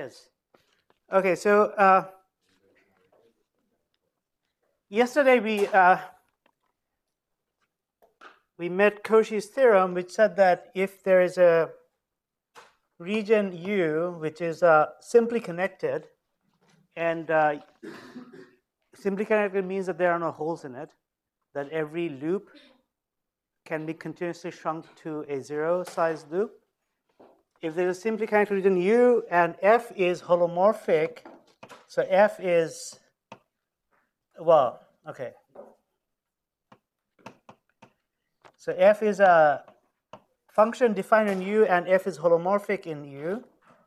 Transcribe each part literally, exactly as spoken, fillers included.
is. Okay, so uh, yesterday we uh, we met Cauchy's theorem, which said that if there is a region U which is uh, simply connected, and uh, simply connected means that there are no holes in it, that every loop can be continuously shrunk to a zero-sized loop. If there is a simply connected region U and F is holomorphic, so F is, well, okay. So F is a function defined in U and F is holomorphic in U,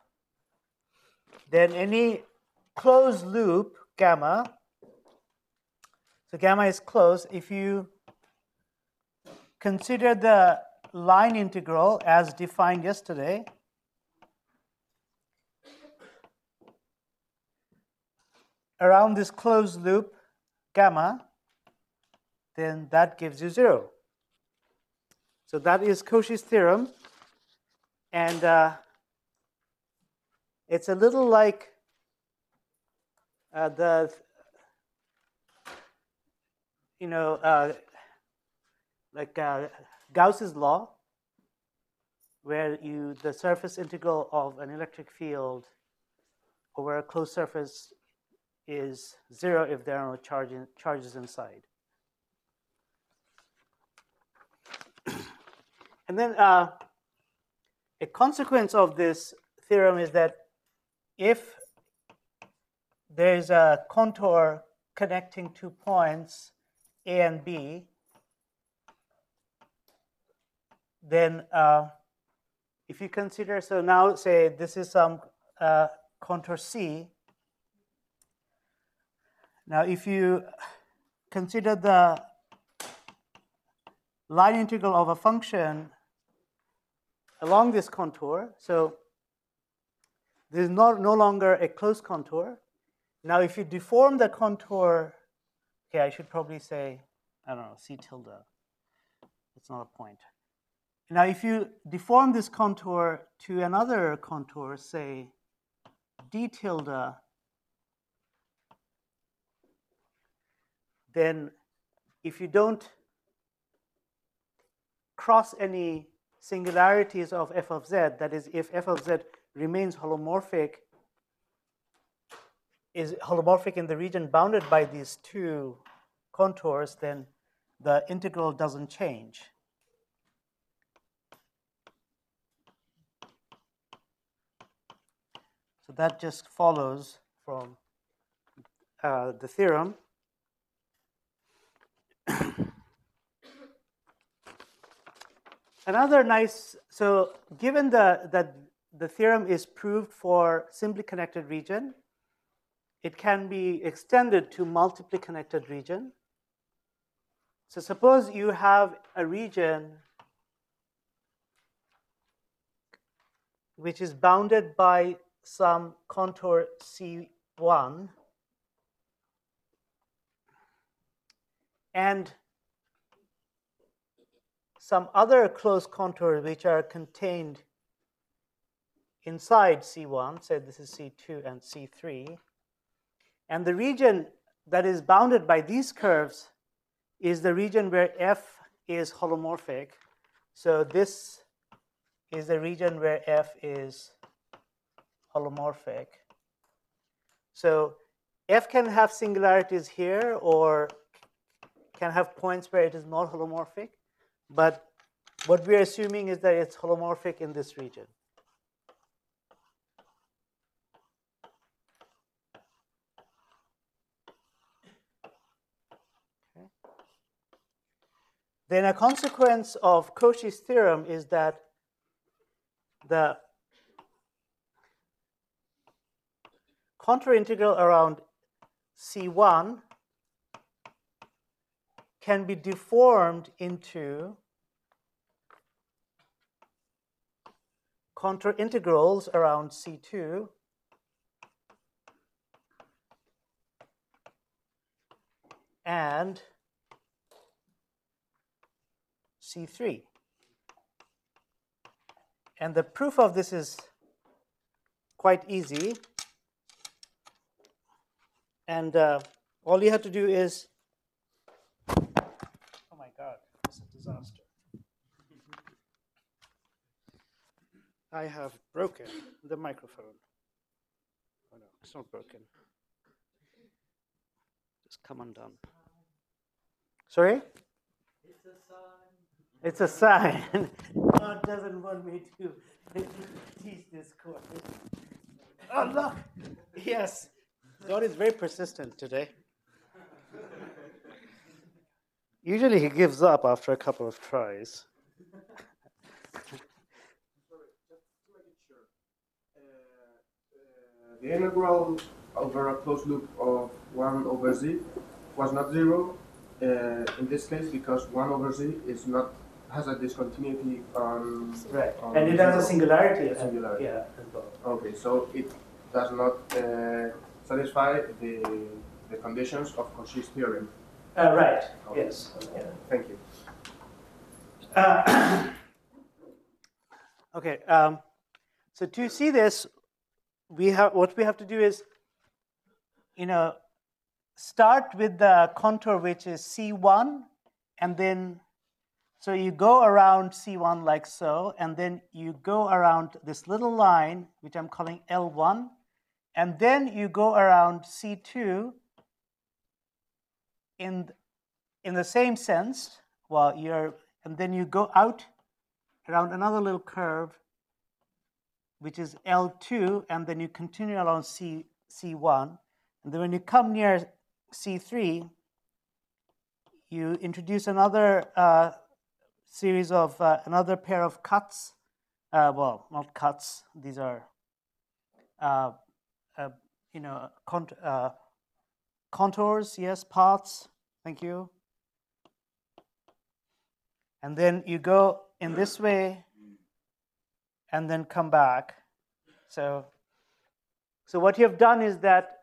then any closed loop gamma, so gamma is closed, if you consider the line integral as defined yesterday, around this closed loop gamma, then that gives you zero. So that is Cauchy's theorem, and uh, it's a little like uh, the, you know, uh, like uh, Gauss's law, where you the surface integral of an electric field over a closed surface is zero if there are no charge in, charges inside. And then uh, a consequence of this theorem is that if there is a contour connecting two points A and B, then uh, if you consider, so now say this is some uh, contour C. Now if you consider the line integral of a function along this contour, so there is not, no longer a closed contour. Now if you deform the contour, okay, I should probably say, I don't know, C tilde. That's not a point. Now if you deform this contour to another contour, say D tilde, then if you don't cross any singularities of f of z, that is, if f of z remains holomorphic, is holomorphic in the region bounded by these two contours, then the integral doesn't change. So that just follows from uh, the theorem. Another nice, so given the, that the theorem is proved for simply connected region, it can be extended to multiply connected region. So suppose you have a region which is bounded by some contour C one, and some other closed contours which are contained inside C one, say this is C two and C three, and the region that is bounded by these curves is the region where F is holomorphic. So this is the region where F is holomorphic. So F can have singularities here or can have points where it is not holomorphic, but what we are assuming is that it's holomorphic in this region. Okay. Then a consequence of Cauchy's theorem is that the contour integral around C one can be deformed into contour integrals around C two and C three. And the proof of this is quite easy. And uh, all you have to do is, oh my God, it's a disaster. I have broken the microphone. Oh no, it's not broken. Just come undone. Sorry? It's a sign. It's a sign. God doesn't want me to teach this course. Oh, look. Yes. God is very persistent today. Usually he gives up after a couple of tries. The integral over a closed loop of one over z was not zero uh, in this case because one over z is not has a discontinuity on right, on and it has a singularity. A singularity. Yeah, as well. Okay, so it does not uh, satisfy the the conditions of Cauchy's theorem. Uh, right. Okay. Yes. Yeah. Thank you. Uh, okay. Um, so to see this, we have what we have to do is, you know, start with the contour which is C one, and then so you go around C one like so, and then you go around this little line which I'm calling L one, and then you go around C two in in the same sense. Well, you're and then you go out around another little curve which is L two, and then you continue along C, C1. And then when you come near C three, you introduce another uh, series of, uh, another pair of cuts. Uh, well, not cuts, these are, uh, uh, you know, cont uh, contours, yes, paths, thank you. And then you go in this way, and then come back. So, so what you have done is that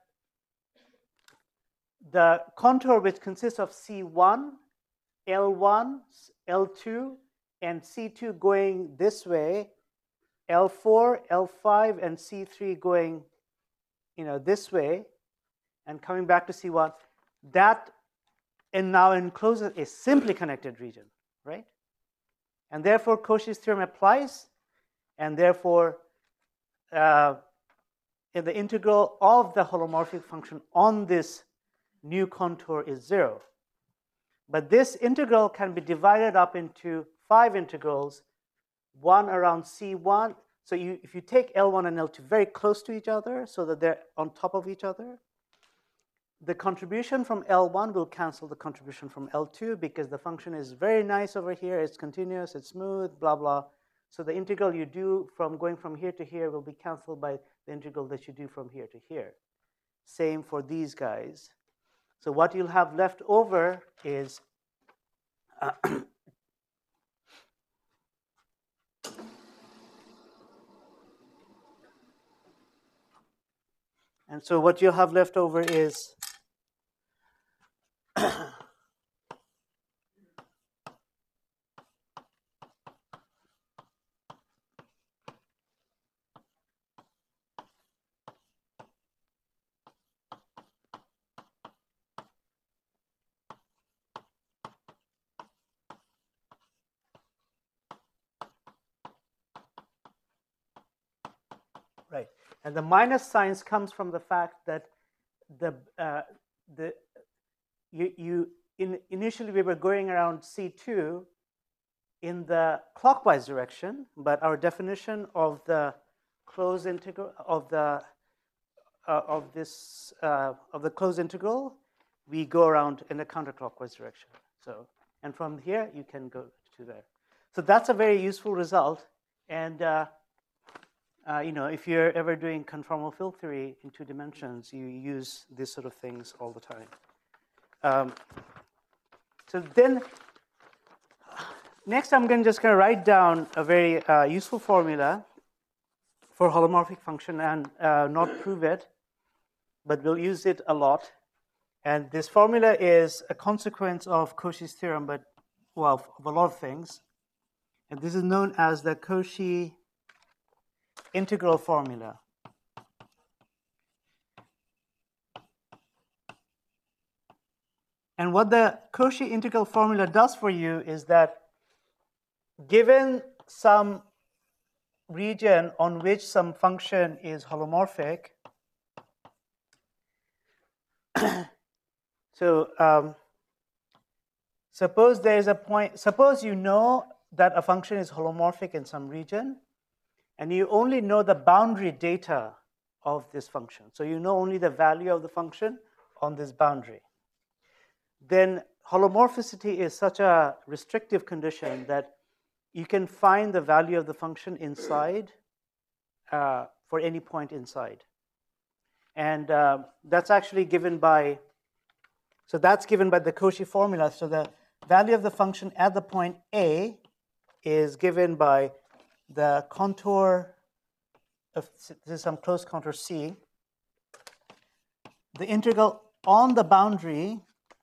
the contour which consists of C one, L one, L two, and C two going this way, L four, L five, and C three going, you know, this way, and coming back to C one, that and now encloses a simply connected region, right? And therefore, Cauchy's theorem applies, and therefore, uh, in the integral of the holomorphic function on this new contour is zero. But this integral can be divided up into five integrals, one around C one. So you, if you take L one and L two very close to each other so that they're on top of each other, the contribution from L one will cancel the contribution from L two because the function is very nice over here. It's continuous, it's smooth, blah, blah. So the integral you do from going from here to here will be canceled by the integral that you do from here to here. Same for these guys. So what you'll have left over is uh, and so what you'll have left over is right. And the minus signs comes from the fact that the uh, the you you in initially we were going around C two in the clockwise direction, but our definition of the closed integral of the uh, of this uh, of the closed integral, we go around in the counterclockwise direction. So, and from here you can go to there. So that's a very useful result. And uh, uh, you know, if you're ever doing conformal field theory in two dimensions, you use these sort of things all the time. Um, so then, next I'm going just going to write down a very uh, useful formula for holomorphic function and uh, not prove it, but we'll use it a lot. And this formula is a consequence of Cauchy's theorem, but well, of a lot of things. And this is known as the Cauchy integral formula. And what the Cauchy integral formula does for you is that given some region on which some function is holomorphic, so um, suppose there is a point, suppose you know that a function is holomorphic in some region, and you only know the boundary data of this function. So you know only the value of the function on this boundary. Then holomorphicity is such a restrictive condition that you can find the value of the function inside uh, for any point inside. And uh, that's actually given by, so that's given by the Cauchy formula. So the value of the function at the point A is given by the contour of, this is some closed contour C. The integral on the boundary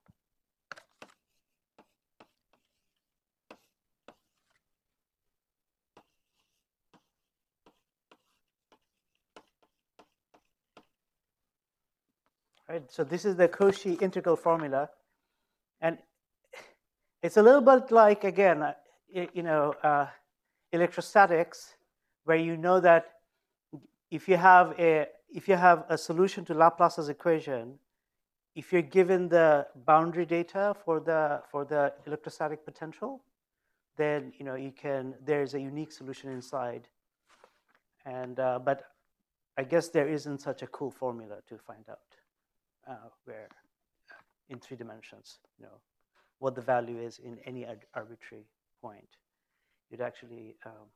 right? So this is the Cauchy integral formula, and it's a little bit like, again, uh, you know, uh, electrostatics, where you know that if you have a if you have a solution to Laplace's equation, if you're given the boundary data for the for the electrostatic potential, then you know you can there's a unique solution inside, and uh, but I guess there isn't such a cool formula to find out uh, where in three dimensions, you know, what the value is in any arbitrary point. You'd actually, um,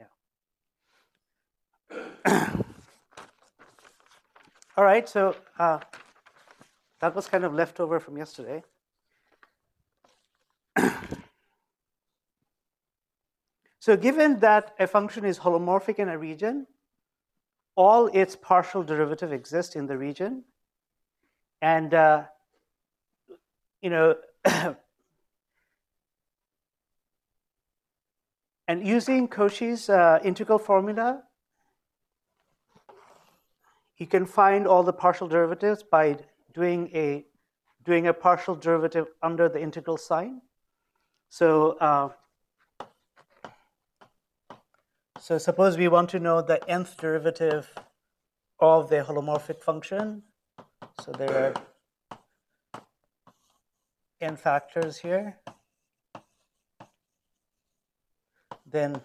yeah. All right, so uh, that was kind of leftover from yesterday. So given that a function is holomorphic in a region, all its partial derivative exist in the region, and uh, you know, and using Cauchy's uh, integral formula, you can find all the partial derivatives by doing a doing a partial derivative under the integral sign. So, uh, so suppose we want to know the nth derivative of the holomorphic function. So there are n factors here. Then,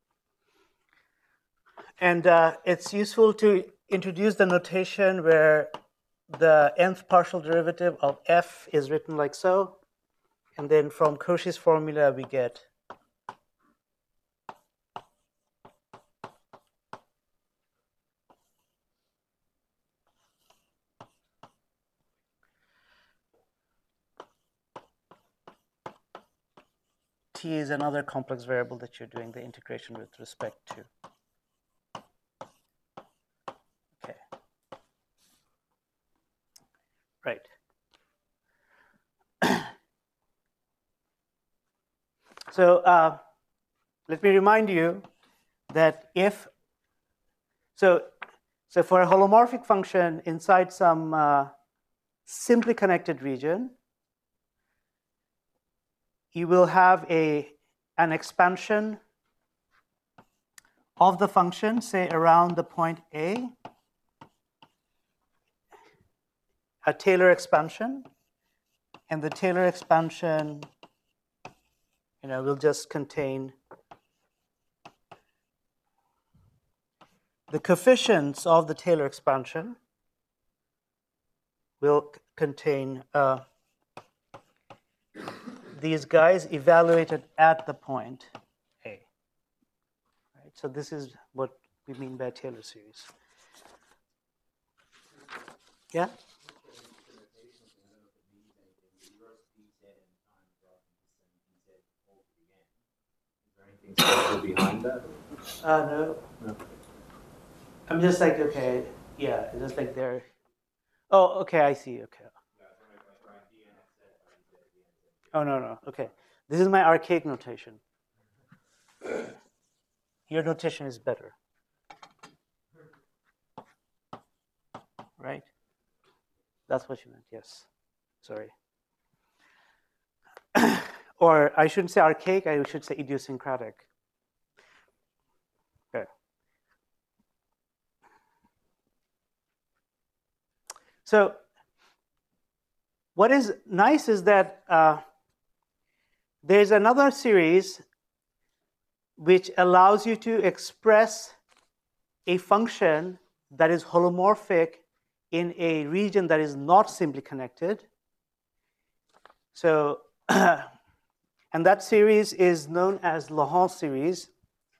and uh, it's useful to introduce the notation where the nth partial derivative of f is written like so, and then from Cauchy's formula we get t is another complex variable that you're doing the integration with respect to. Okay. Right. So uh, let me remind you that if, so, so for a holomorphic function inside some uh, simply connected region, you will have a, an expansion of the function, say around the point A, a Taylor expansion, and the Taylor expansion, you know, will just contain the coefficients of the Taylor expansion will contain uh, these guys evaluated at the point A. Right? So this is what we mean by Taylor series. Yeah? Behind that? Uh, no. No. I'm just like, okay, yeah, it's just like there. Oh, okay, I see, okay. Oh, no, no, okay. This is my archaic notation. Your notation is better. Right? That's what you meant, yes. Sorry. or I shouldn't say archaic, I should say idiosyncratic. Okay. So what is nice is that uh, there's another series which allows you to express a function that is holomorphic in a region that is not simply connected. So, and that series is known as Laurent series.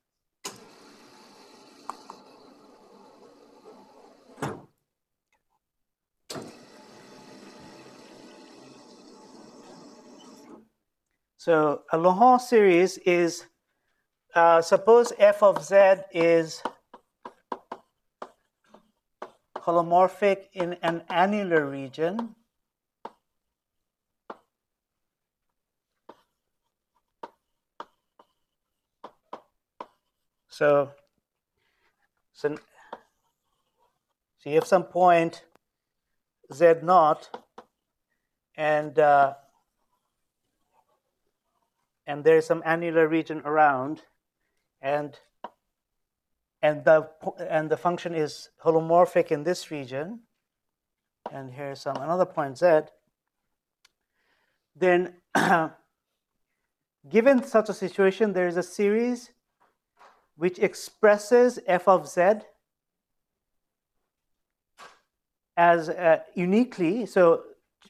So a Laurent series is, uh, suppose f of z is holomorphic in an annular region. So, so, so you have some point z naught, and uh, and there is some annular region around, and and the and the function is holomorphic in this region, and here's some another point z. Then, given such a situation, there is a series which expresses f of z as uh, uniquely. So,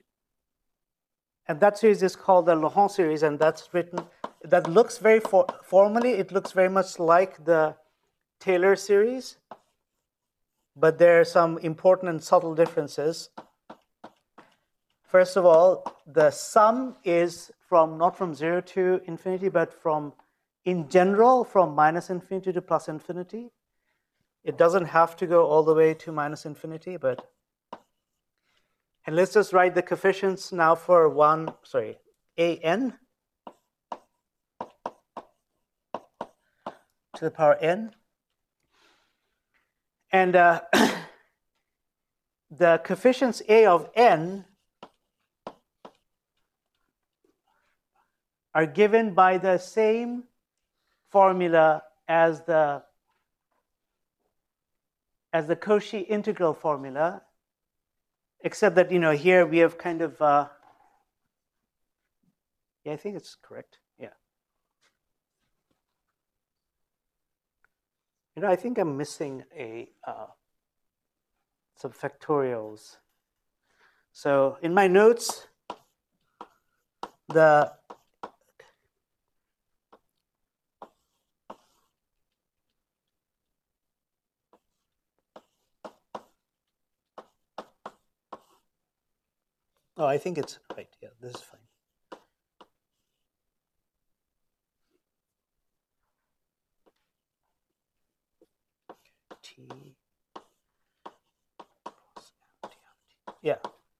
and that series is called the Laurent series, and that's written. That looks very for, formally. It looks very much like the Taylor series, but there are some important and subtle differences. First of all, the sum is from not from zero to infinity, but from, in general, from minus infinity to plus infinity. It doesn't have to go all the way to minus infinity, but, and let's just write the coefficients now for one, sorry, a n to the power n. And uh, the coefficients a of n are given by the same formula as the as the Cauchy integral formula, except that, you know, here we have kind of uh, yeah, I think it's correct. Yeah. You know, I think I'm missing a uh, some factorials. So in my notes, the oh, I think it's right. Yeah, this is fine. T. Yeah.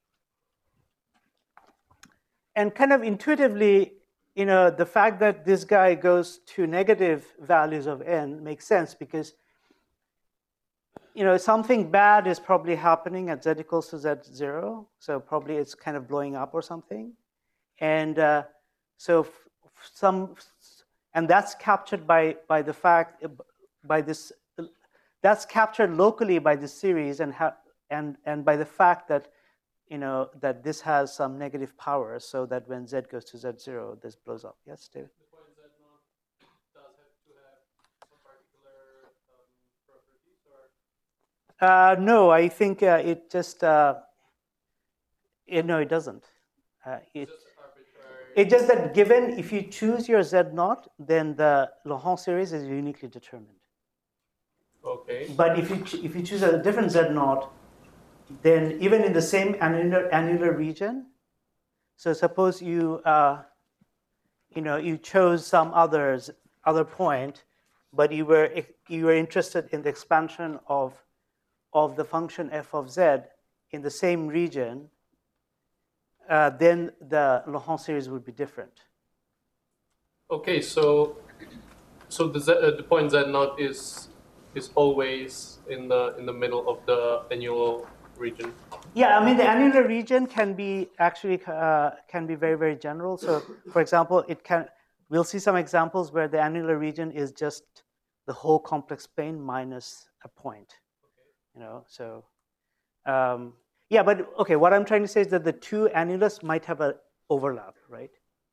And kind of intuitively, you know, the fact that this guy goes to negative values of n makes sense because, you know, something bad is probably happening at z equals to z zero. So probably it's kind of blowing up or something. And uh, so some, and that's captured by, by the fact, by this, that's captured locally by this series and, ha and, and by the fact that, you know, that this has some negative power so that when z goes to z zero, this blows up. Yes, David? The point z naught does have to have some particular um, properties, or? Uh, no, I think uh, it just, uh, it, no, it doesn't. Uh, it, Just arbitrary. It's just that given, if you choose your z naught, then the Laurent series is uniquely determined. Okay. But if you, if you choose a different z naught, then even in the same annular, annular region, so suppose you, uh, you know, you chose some others, other point, but you were, you were interested in the expansion of, of the function f of z in the same region, uh, then the Laurent series would be different. Okay, so so the z, uh, the point z naught is is always in the in the middle of the annual region. Yeah, I mean the annular region can be actually uh, can be very very general. So, for example, it can. We'll see some examples where the annular region is just the whole complex plane minus a point. You know, so um, yeah, but okay. What I'm trying to say is that the two annulus might have an overlap, right?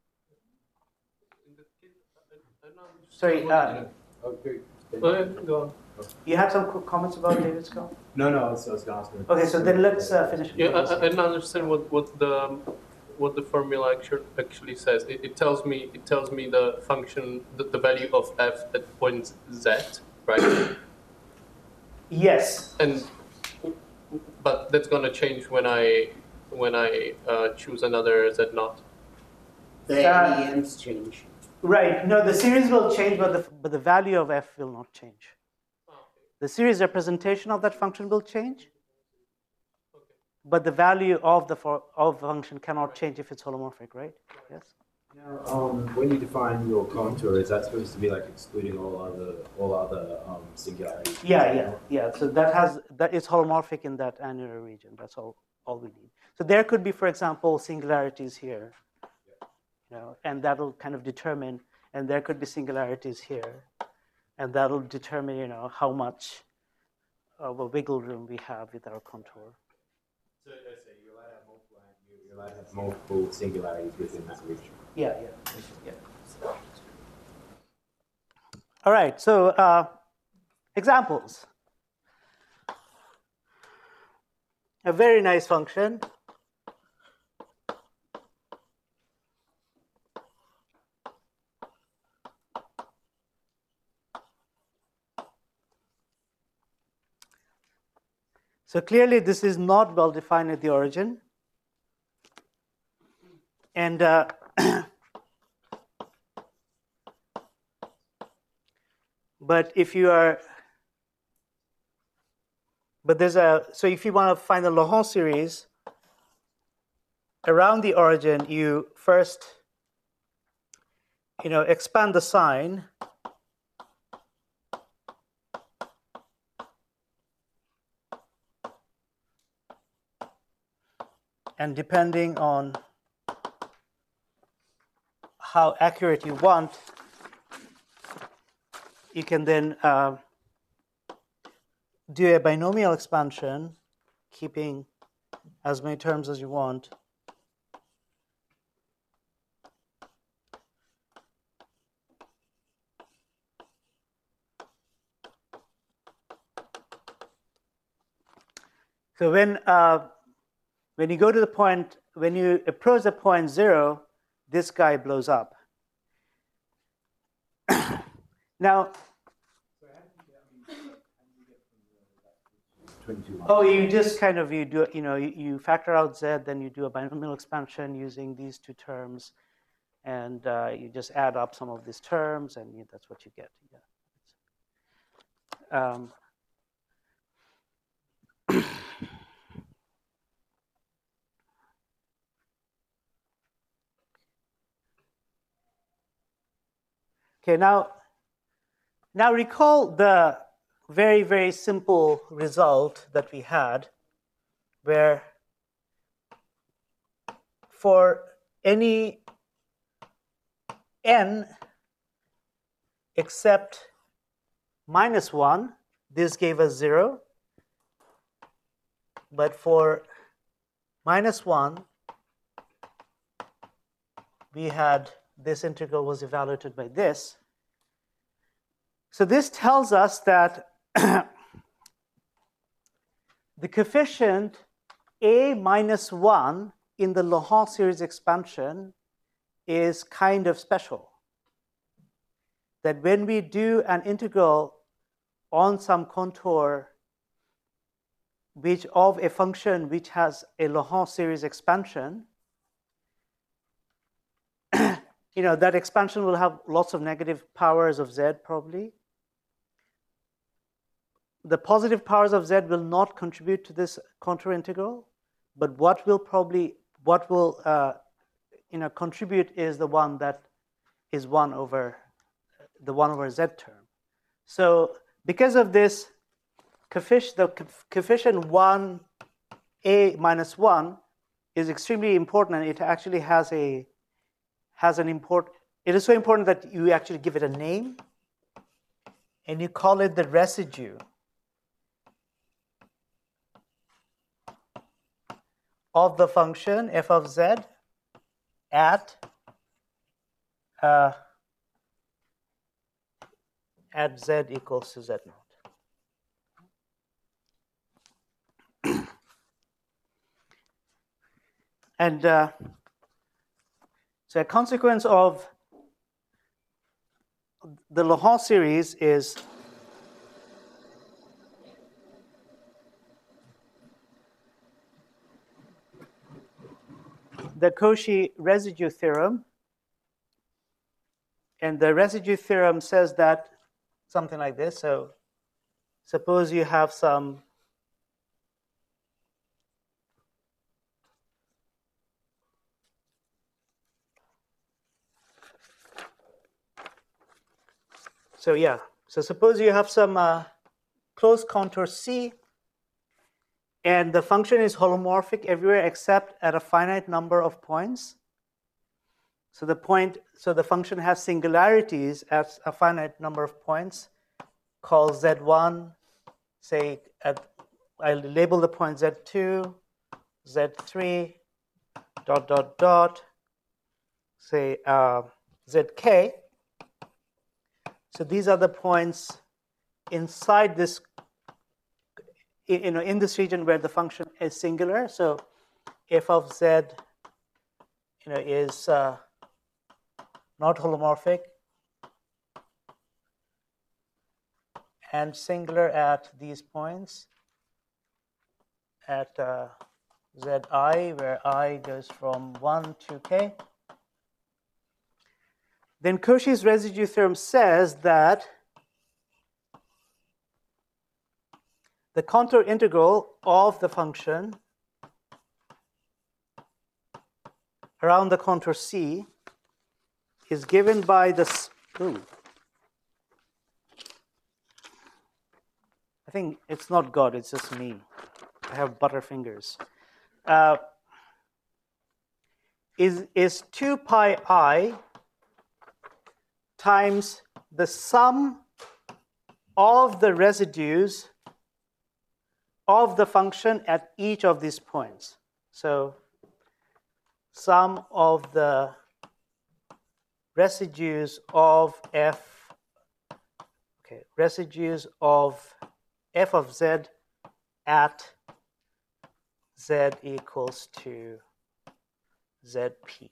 In that case, I, I don't understand Sorry, what- uh, Okay. Go ahead, go on. you had some quick comments about David's call? No, no, I was, I was gonna ask him. Okay, so then let's uh, finish. Yeah, what I, he's I don't understand what, what the what the formula actually actually says. It, it tells me it tells me the function the, the value of f at point z, right? Yes. And but that's gonna change when I when I uh, choose another z naught. The Uh, E Ms change. Right. No, the series will change, but the but the value of f will not change. The series representation of that function will change, but the value of the for, of the function cannot change if it's holomorphic, right? Yes. Now, um, when you define your contour, is that supposed to be like excluding all other all other um, singularities? Yeah, yeah, yeah. So that has that is holomorphic in that annular region. That's all all we need. So there could be, for example, singularities here, you know, and that'll kind of determine. And there could be singularities here, and that'll determine, you know, how much of a wiggle room we have with our contour. So, so you're allowed to have multiple, you're allowed to have multiple singularities within that region. Yeah, yeah, yeah. All right, so uh, examples. A very nice function. So clearly this is not well defined at the origin. And uh, but if you are, but there's a, so if you want to find the Laurent series around the origin, you first, you know, expand the sign. And depending on how accurate you want, you can then uh, do a binomial expansion, keeping as many terms as you want. So when uh, when you go to the point, when you approach the point zero, this guy blows up. Now, oh, you just kind of, you do, you know, you, you factor out z, then you do a binomial expansion using these two terms, and uh, you just add up some of these terms, and you, that's what you get. Yeah. Um, Okay, now, now recall the very, very simple result that we had, where for any n except minus one, this gave us zero. But for minus one, we had this integral was evaluated by this. So this tells us that the coefficient a minus one in the Laurent series expansion is kind of special. That when we do an integral on some contour which of a function which has a Laurent series expansion, you know, that expansion will have lots of negative powers of z probably. The positive powers of z will not contribute to this contour integral, but what will probably, what will, uh, you know, contribute is the one that is one over, the one over z term. So because of this, coefficient, the coefficient one a minus one is extremely important, and it actually has a has an import. It is so important that you actually give it a name, and you call it the residue of the function f of z at uh, at z equals to z naught. And uh, so a consequence of the Laurent series is the Cauchy residue theorem. And the residue theorem says that something like this. So suppose you have some So yeah, so suppose you have some uh, closed contour C, and the function is holomorphic everywhere except at a finite number of points. So the point, so the function has singularities at a finite number of points, called z one. Say at, I label the point z two, z three, dot dot dot. Say uh, zk. So these are the points inside this, you know, in this region where the function is singular. So f of z, you know, is uh, not holomorphic and singular at these points at uh, zi, where I goes from one to k. Then Cauchy's residue theorem says that the contour integral of the function around the contour C is given by this. Ooh. I think it's not God, it's just me. I have butter fingers. Uh, is, is two pi I times the sum of the residues of the function at each of these points. So sum of the residues of f, okay, residues of f of z at z equals to zp.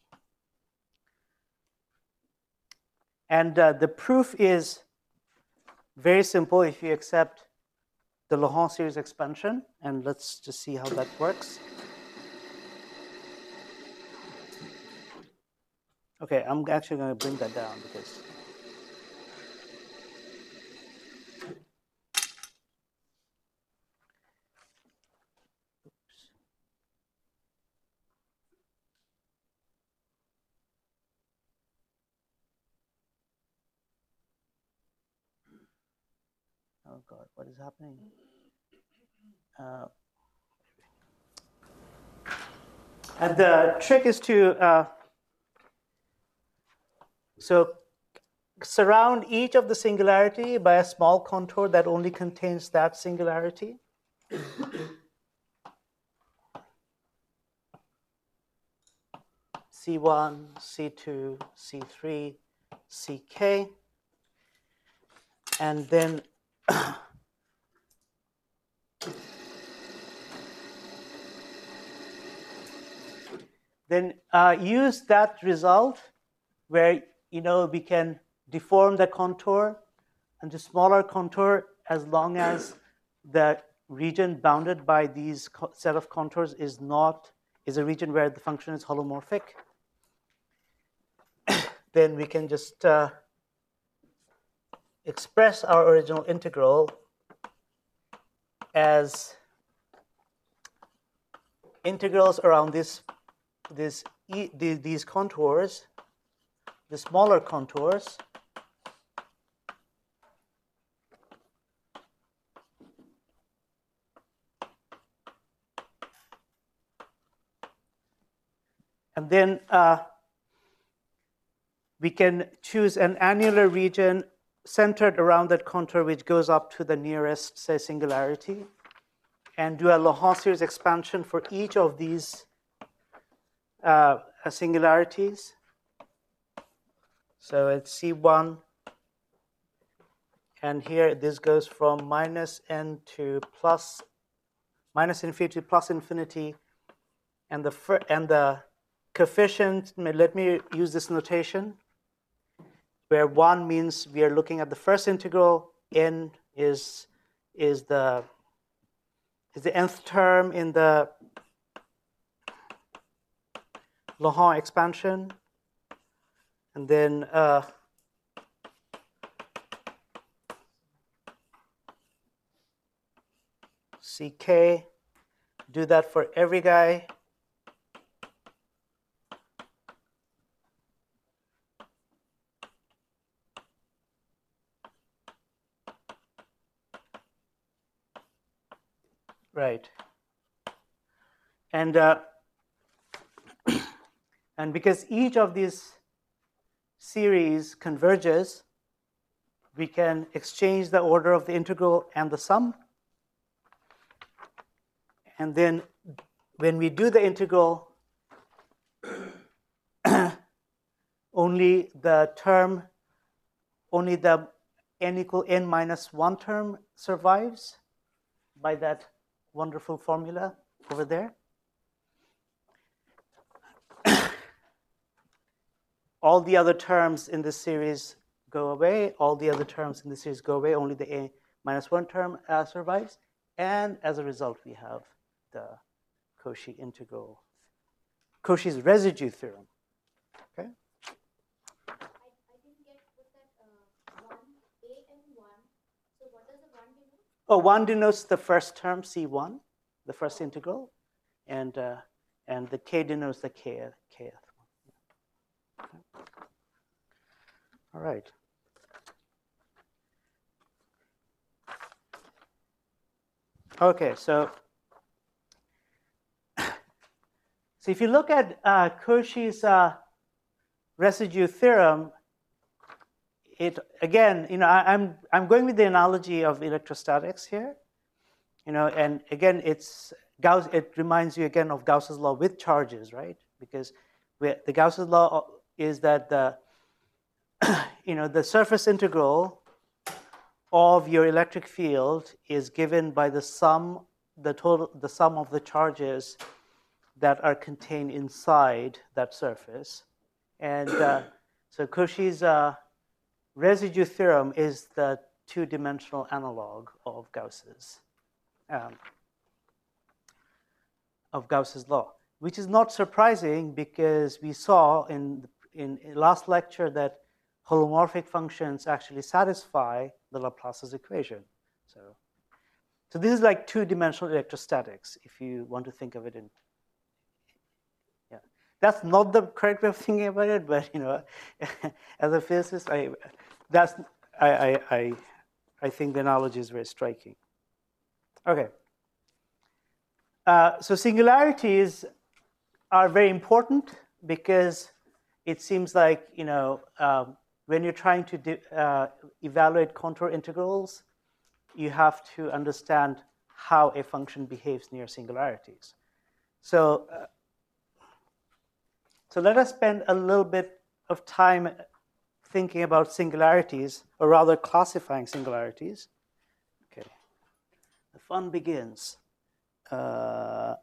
And uh, the proof is very simple if you accept the Laurent series expansion. And let's just see how that works. Okay, I'm actually going to bring that down because oops. Oh God, what is happening? Uh, and the trick is to uh, so surround each of the singularity by a small contour that only contains that singularity. C one, C two, C three, C K. And then then uh, use that result where, you know, we can deform the contour into smaller contour as long as the region bounded by these set of contours is not is a region where the function is holomorphic. Then we can just uh, express our original integral as integrals around this, this e, the, these contours, the smaller contours, And then uh, we can choose an annular region centered around that contour which goes up to the nearest, say, singularity, and do a Laurent series expansion for each of these uh, singularities. So it's C one, and here this goes from minus n to plus, minus infinity to plus infinity, and the fir- and the coefficient, let me use this notation, where one means we are looking at the first integral, n is is the is the nth term in the Laurent expansion, and then uh, C K, do that for every guy. Right. And uh, and because each of these series converges, we can exchange the order of the integral and the sum. And then when we do the integral, only the term, only the n equal n minus one term survives by that wonderful formula over there. All the other terms in this series go away. All the other terms in this series go away. Only the a minus one term uh, survives. And as a result, we have the Cauchy integral, Cauchy's residue theorem. Okay. I, I didn't get what that uh, one, a and one. So what does the one denote? Oh, one denotes the first term, C one, the first integral, and uh, and the k denotes the k, kth one. Okay. All right. Okay, so so if you look at uh, Cauchy's uh, residue theorem, it again, you know, I, I'm I'm going with the analogy of electrostatics here, you know, and again, it's Gauss. It reminds you again of Gauss's law with charges, right? Because we, the Gauss's law is that the you know the surface integral of your electric field is given by the sum, the total, the sum of the charges that are contained inside that surface, and uh, so Cauchy's uh, residue theorem is the two-dimensional analog of Gauss's um, of Gauss's law, which is not surprising because we saw in in, in last lecture that holomorphic functions actually satisfy the Laplace's equation. So, so this is like two-dimensional electrostatics, if you want to think of it in. Yeah, that's not the correct way of thinking about it, but you know, as a physicist, I that's I I I, I think the analogy is very striking. Okay. Uh, so singularities are very important because it seems like you know. Um, When you're trying to do, uh, evaluate contour integrals, you have to understand how a function behaves near singularities. So, uh, so let us spend a little bit of time thinking about singularities, or rather classifying singularities. Okay, the fun begins. Uh,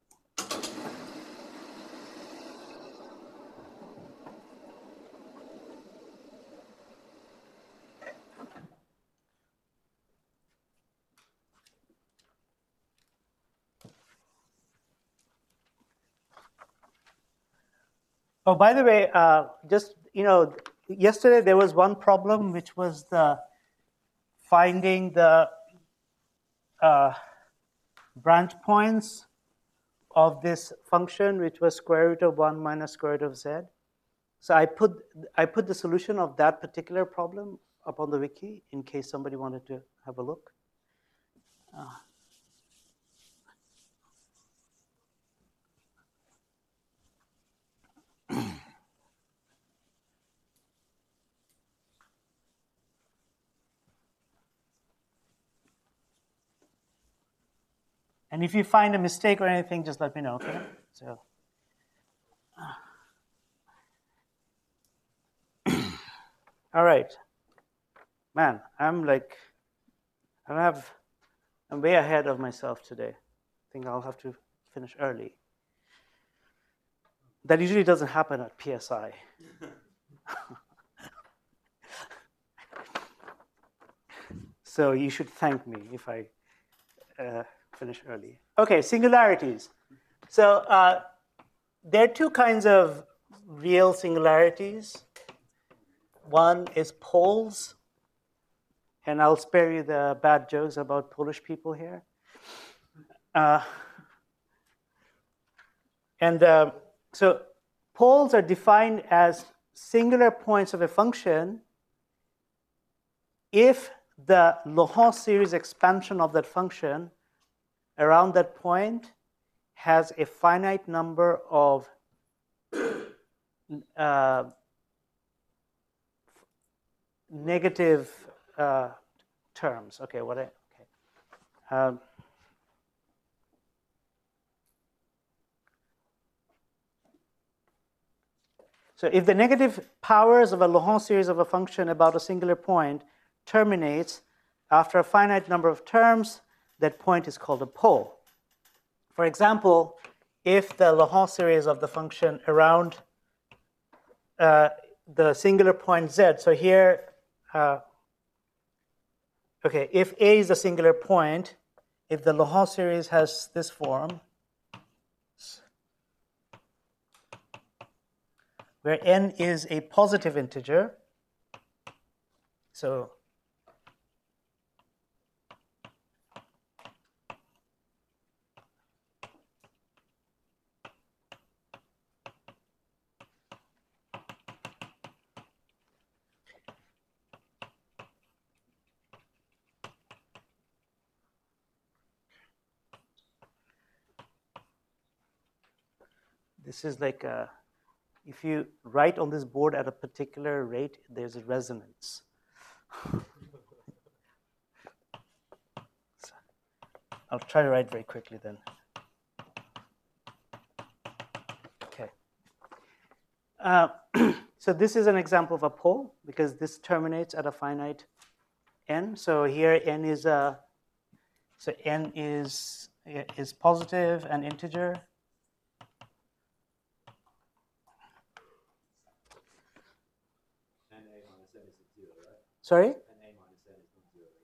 Oh, by the way, uh, just, you know, yesterday there was one problem, which was the finding the uh, branch points of this function, which was square root of one minus square root of z. So I put, I put the solution of that particular problem up on the wiki in case somebody wanted to have a look. Uh, And if you find a mistake or anything, just let me know, okay? So, all right. Man, I'm like, I have, I'm way ahead of myself today. I think I'll have to finish early. That usually doesn't happen at P S I. So you should thank me if I uh, finish early. Okay, singularities. So uh, there are two kinds of real singularities. One is poles, and I'll spare you the bad jokes about Polish people here. Uh, and uh, so poles are defined as singular points of a function if the Laurent series expansion of that function around that point has a finite number of uh, negative uh, terms. Okay, what I, okay. Um, so if the negative powers of a Laurent series of a function about a singular point terminates after a finite number of terms, that point is called a pole. For example, if the Laurent series of the function around uh, the singular point z, so here, uh, okay, if A is a singular point, if the Laurent series has this form, where n is a positive integer, so this is like a, if you write on this board at a particular rate, there's a resonance. So I'll try to write very quickly then. Okay. Uh, so this is an example of a pole because this terminates at a finite n. So here n is a, so n is is positive and integer. Sorry? And a minus n is not zero.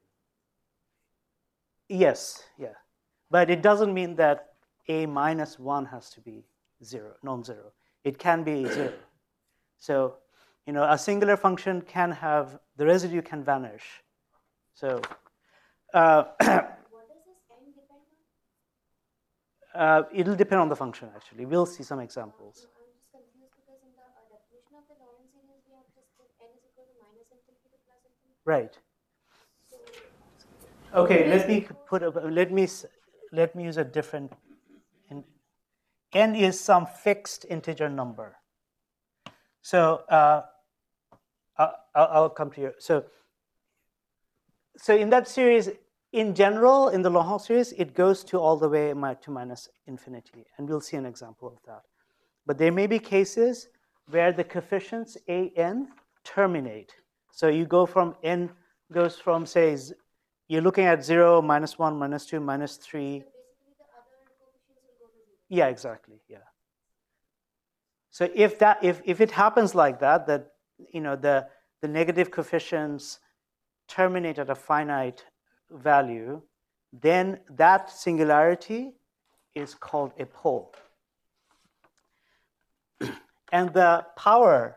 Yes, yeah. But it doesn't mean that a minus one has to be zero, non-zero. It can be zero. So, you know, a singular function can have, the residue can vanish. So, uh, What does this n depend on? uh, it'll depend on the function, actually. We'll see some examples. I'm just confused because in the uh, definition of the Laurent series, we have just put n is equal to minus infinity to plus infinity. Right. So, Okay, let me put a, let me s- let me use a different. In, n is some fixed integer number. So uh, I'll, I'll come to you. So so in that series, in general, in the Laurent series, it goes to all the way mi- to minus infinity, and we'll see an example of that. But there may be cases where the coefficients a n terminate. So you go from n goes from say z- you're looking at zero, minus one, minus two, minus three. basically, the other coefficients will go to zero. Yeah, exactly. Yeah. So if that if, if it happens like that, that you know the the negative coefficients terminate at a finite value, then that singularity is called a pole. And the power,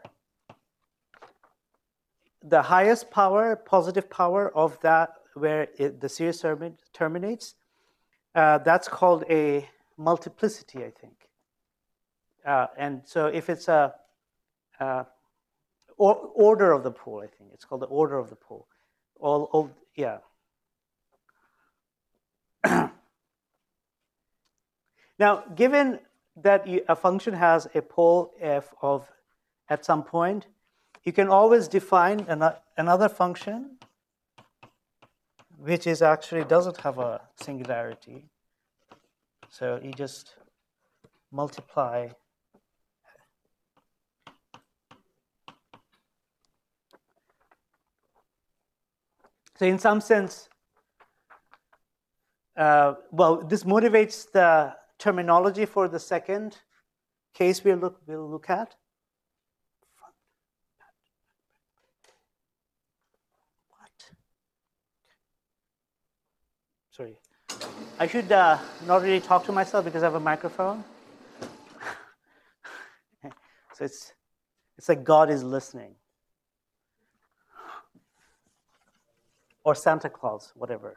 the highest power, positive power of that, where it, the series termi- terminates, uh, that's called a multiplicity, I think. Uh, and so if it's a uh, or, order of the pole, I think it's called the order of the pole. All, all yeah. Now, given that you, a function has a pole f of at some point, you can always define an, another function which is actually doesn't have a singularity. So you just multiply so in some sense, uh, well, this motivates the terminology for the second case we'll look, we'll look at. What? Sorry. I should uh, not really talk to myself because I have a microphone. So it's, it's like God is listening. Or Santa Claus, whatever.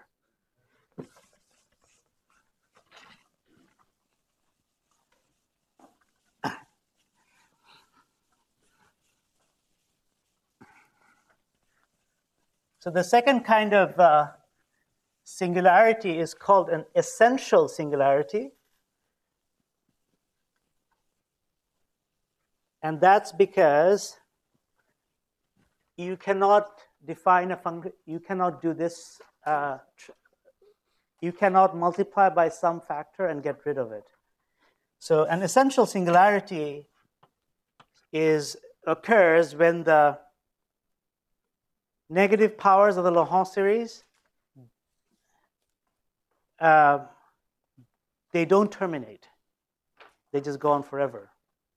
So the second kind of uh, singularity is called an essential singularity. And that's because you cannot define a function, you cannot do this, uh, you cannot multiply by some factor and get rid of it. So an essential singularity is occurs when the negative powers of the Laurent series, uh, they don't terminate. They just go on forever.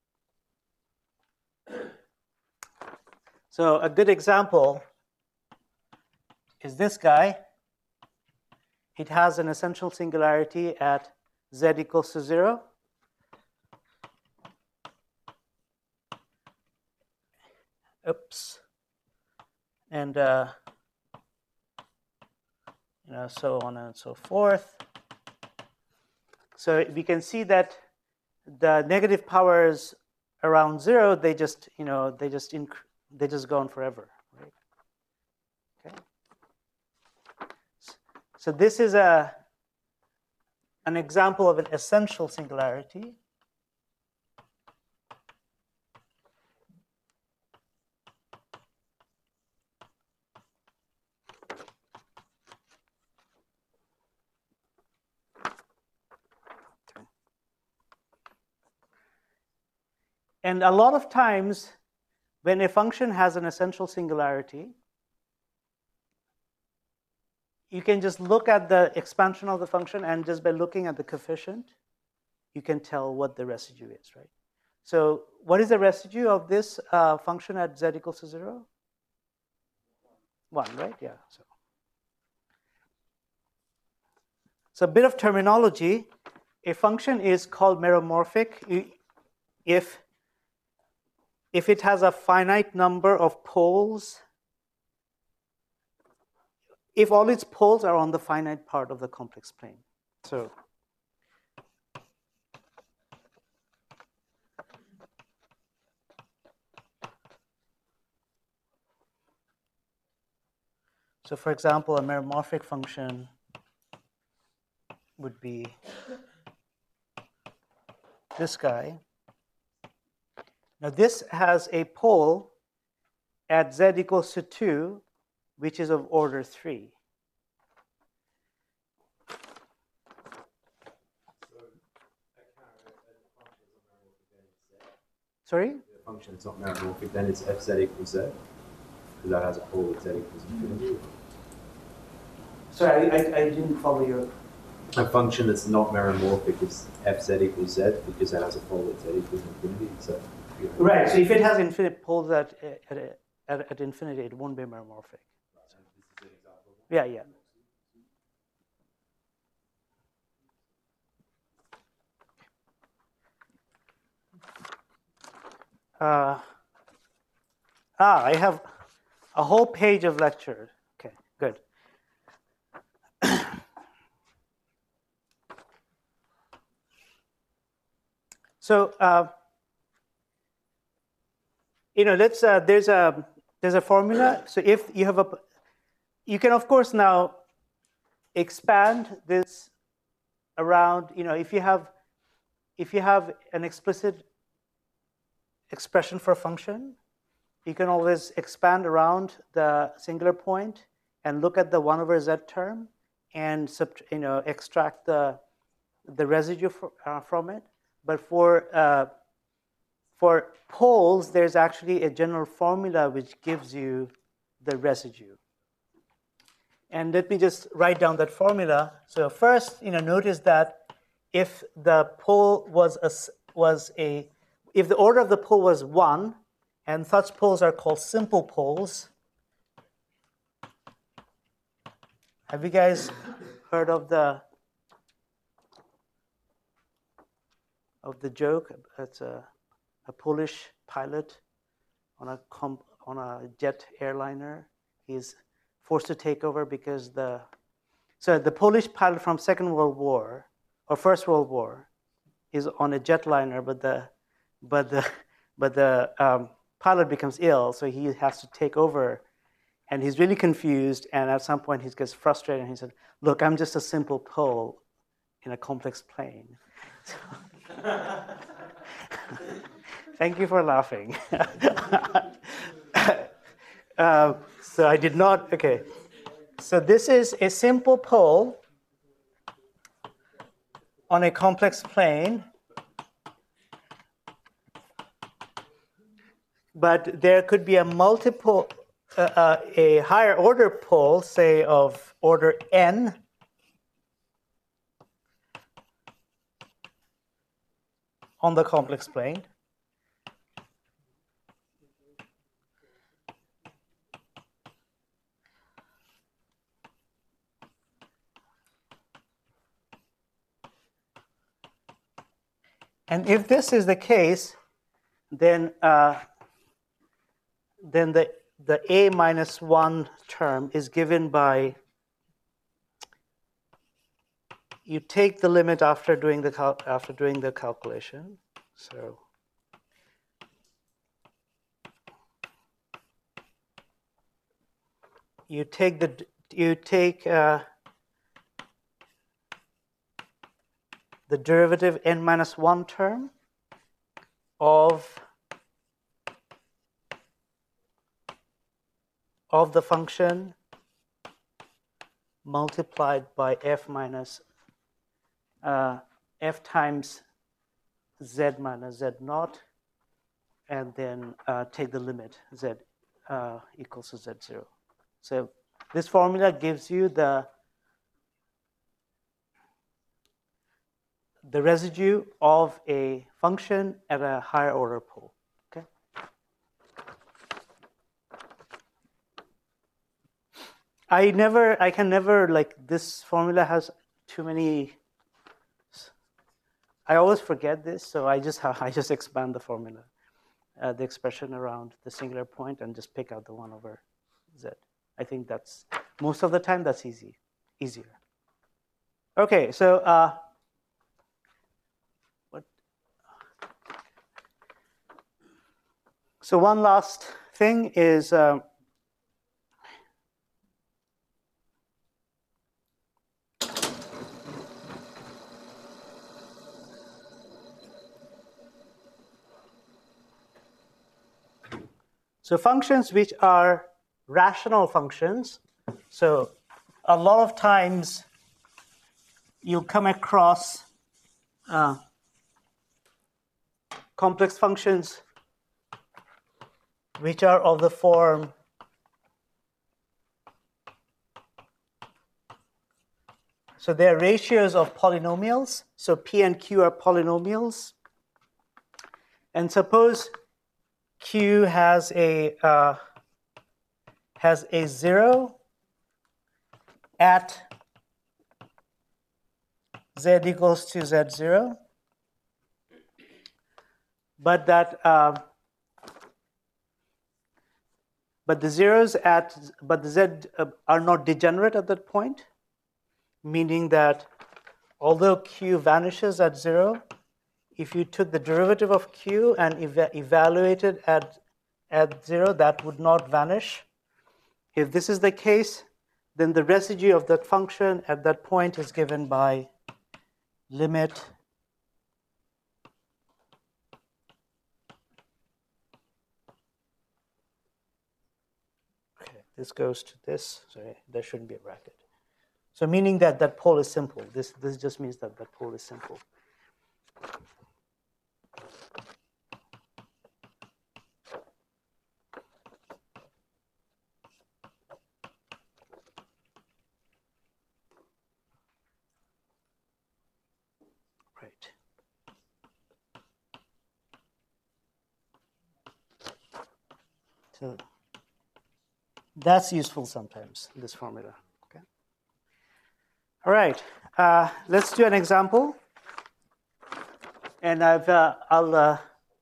So a good example is this guy. It has an essential singularity at z equals to zero. Oops. And uh, you know, so on and so forth. So we can see that the negative powers around zero, they just, you know, they just inc they just go on forever, right? Okay. So this is a an example of an essential singularity. And a lot of times, when a function has an essential singularity, you can just look at the expansion of the function, and just by looking at the coefficient, you can tell what the residue is, right? So what is the residue of this uh, function at z equals to zero? One, right? Yeah. So, so a bit of terminology. A function is called meromorphic if If it has a finite number of poles, if all its poles are on the finite part of the complex plane. So, so for example, a meromorphic function would be this guy. Now this has a pole at z equals to two, which is of order three. Sorry? The function is not meromorphic, then it's f z equals z, because that has a pole at z equals infinity. Sorry, I, I, I didn't follow your... A function that's not meromorphic is f z equals z, because that has a pole at z equals infinity. So, you know, right, so if it has infinite poles at, at, at, at infinity, it won't be meromorphic. Yeah, yeah. Uh, ah, I have a whole page of lectures. Okay, good. So, uh, you know, let's. Uh, there's a there's a formula. So if you have a, you can of course now expand this around. You know, if you have if you have an explicit expression for a function, you can always expand around the singular point and look at the one over z term and sub, you know, extract the the residue for, uh, from it. But for uh, for poles, there's actually a general formula which gives you the residue. And let me just write down that formula. So first, you know, notice that if the pole was a, was a if the order of the pole was one, and such poles are called simple poles. Have you guys heard of the of the joke? It's a a Polish pilot on a comp, on a jet airliner. He's forced to take over because the so the Polish pilot from Second World War or First World War is on a jetliner, but the but the but the um, pilot becomes ill, so he has to take over, and he's really confused. And at some point, he gets frustrated, and he said, "Look, I'm just a simple pole in a complex plane." So, thank you for laughing. uh, so I did not, okay. So this is a simple pole on a complex plane, but there could be a multiple, uh, uh, a higher order pole, say of order n, on the complex plane. And if this is the case, then uh, then the the a minus one term is given by, you take the limit after doing the cal after doing the calculation. So you take the you take uh, the derivative n minus one term of of the function multiplied by f minus uh, f times z minus z naught, and then uh, take the limit z uh, equals to z zero. So this formula gives you the the residue of a function at a higher order pole. Okay. I never, I can never, like, this formula has too many, I always forget this, so I just have, I just expand the formula, uh, the expression around the singular point, and just pick out the one over z. I think that's, most of the time, that's easy, easier. Okay, so, uh, what? So one last thing is, um, so functions which are rational functions. So a lot of times you'll come across uh, complex functions which are of the form so they are ratios of polynomials. So P and Q are polynomials. And suppose Q has a uh, has a zero at z equals to z zero, but that uh, but the zeros at but the z uh, are not degenerate at that point, meaning that although Q vanishes at zero, if you took the derivative of Q and eva evaluated at, at zero, that would not vanish. If this is the case, then the residue of that function at that point is given by limit okay, this goes to this. Sorry, there shouldn't be a bracket. So meaning that that pole is simple. This, this just means that that pole is simple. Right. So that's useful sometimes, this formula. Okay. All right. Uh, let's do an example. And I've uh, I'll. Uh,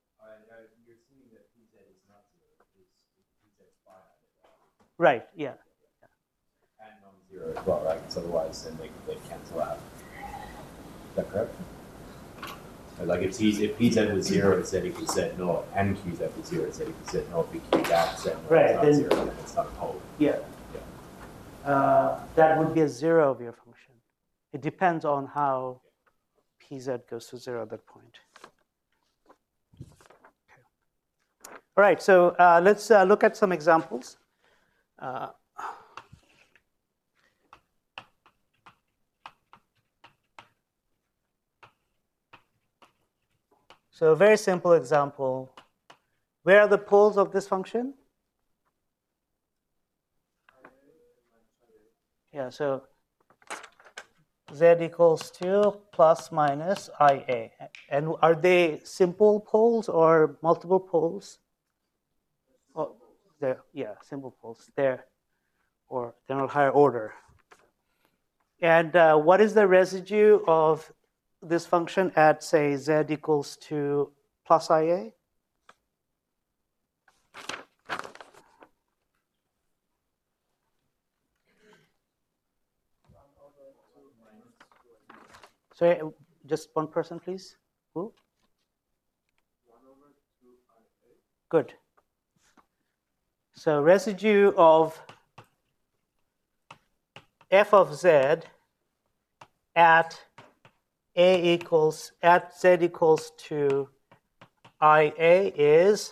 right. Yeah. And non-zero as well, right? Because otherwise, then they they cancel out. Is that correct? Like if T, if P Z was zero, it's Z equals Z naught, and Q Z was zero, it's Z equals Z naught. If Q that Z naught Right, is not then- zero, then it's not a pole. Yeah. Uh, that would be a zero of your function. It depends on how P Z goes to zero at that point. Okay. All right, so uh, let's uh, look at some examples. Uh, so a very simple example. Where are the poles of this function? Yeah, so Z equals to plus minus I A. And are they simple poles or multiple poles? Oh, they're, yeah, simple poles. They're, or they're not higher order. And uh, what is the residue of this function at, say, Z equals to plus I A? Sorry, just one person, please. Who? Good. So residue of f of z at a equals at z equals to I A is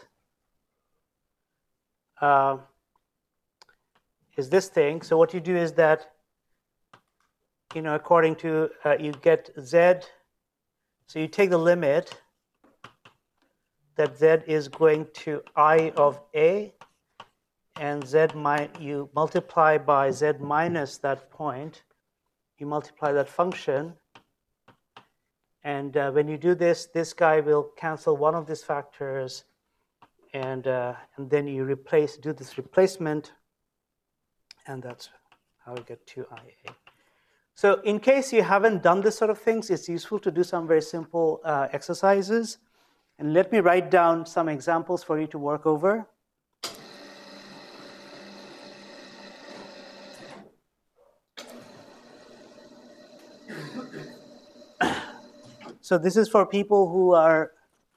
uh, is this thing. So what you do is that, you know, according to uh, you get z. So you take the limit that z is going to I of a, and z mi you multiply by z minus that point. You multiply that function, and uh, when you do this, this guy will cancel one of these factors, and uh, and then you replace do this replacement, and that's how you get to I A. So in case you haven't done this sort of things, it's useful to do some very simple uh, exercises. And let me write down some examples for you to work over. So this is for people who are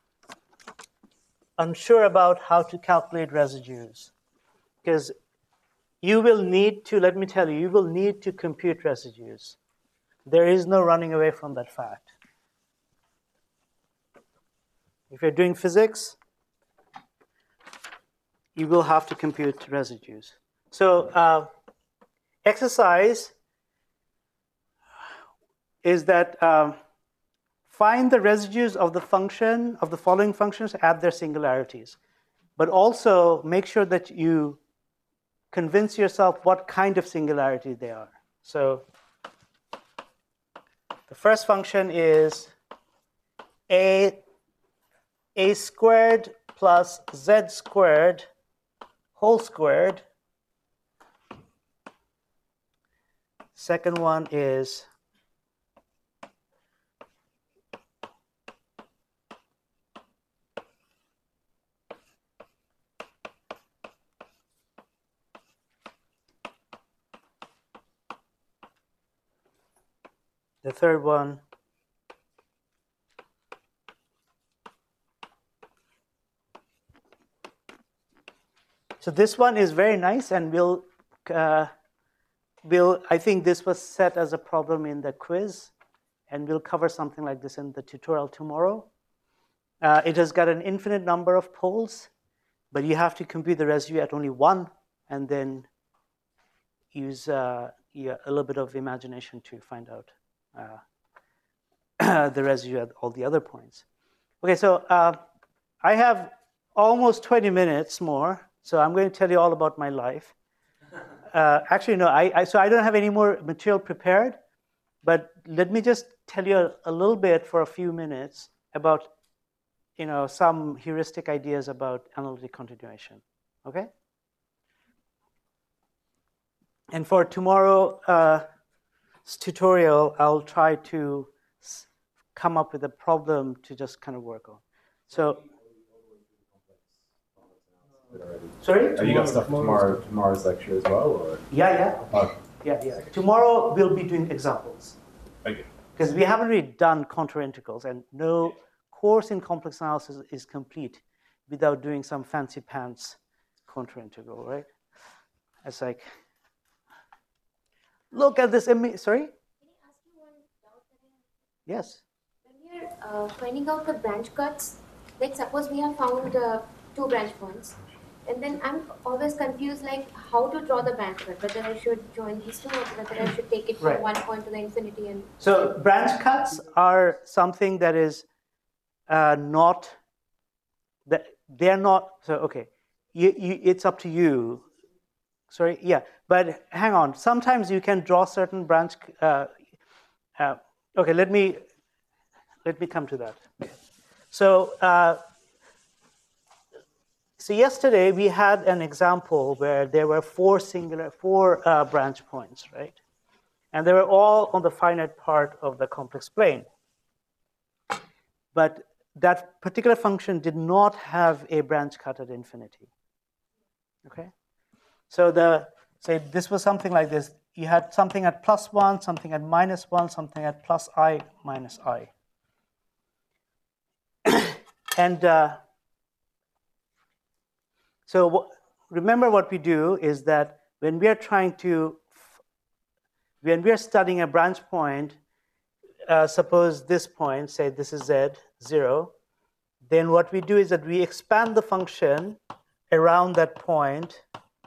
unsure about how to calculate residues. Because you will need to, let me tell you, you will need to compute residues. There is no running away from that fact. If you're doing physics, you will have to compute residues. So uh, exercise is that um, find the residues of the function, of the following functions at their singularities. But also make sure that you convince yourself what kind of singularity they are. So the first function is a, a squared plus z squared whole squared. Second one is the third one so this one is very nice, and we'll uh, we'll I think this was set as a problem in the quiz, and we'll cover something like this in the tutorial tomorrow. Uh, it has got an infinite number of poles, but you have to compute the residue at only one, and then use uh, yeah, a little bit of imagination to find out uh, the residue at all the other points. Okay, so uh, I have almost twenty minutes more, so I'm going to tell you all about my life. Uh, actually, no, I, I, so I don't have any more material prepared, but let me just tell you a, a little bit for a few minutes about, you know, some heuristic ideas about analytic continuation, okay? And for tomorrow's uh, tutorial, I'll try to s- come up with a problem to just kind of work on. So, sorry? Are you got stuff for tomorrow, tomorrow's lecture as well, or? Yeah, yeah. Oh, Yeah, yeah. Tomorrow we'll be doing examples. okay. Because we haven't really done contour integrals, and no course in complex analysis is complete without doing some fancy pants contour integral, right? It's like, look at this image. Sorry? Can I ask you one doubt that I have? Yes. When we are uh, finding out the branch cuts, like suppose we have found uh, two branch points, and then I'm always confused like how to draw the branch cut, whether I should join these two or whether I should take it from Right. one point to the infinity. And So branch cuts are something that is uh, not, that they're not, so okay, you, you, it's up to you. Sorry, yeah, but hang on. Sometimes you can draw certain branch, uh, uh, okay, let me, let me come to that. So, uh, so yesterday we had an example where there were four singular, four uh, branch points, right? And they were all on the finite part of the complex plane. But that particular function did not have a branch cut at infinity. Okay? So the say this was something like this. You had something at plus one, something at minus one, something at plus I minus I. And uh, so what, remember what we do is that when we are trying to, when we are studying a branch point, uh, suppose this point, say this is z, zero, then what we do is that we expand the function around that point,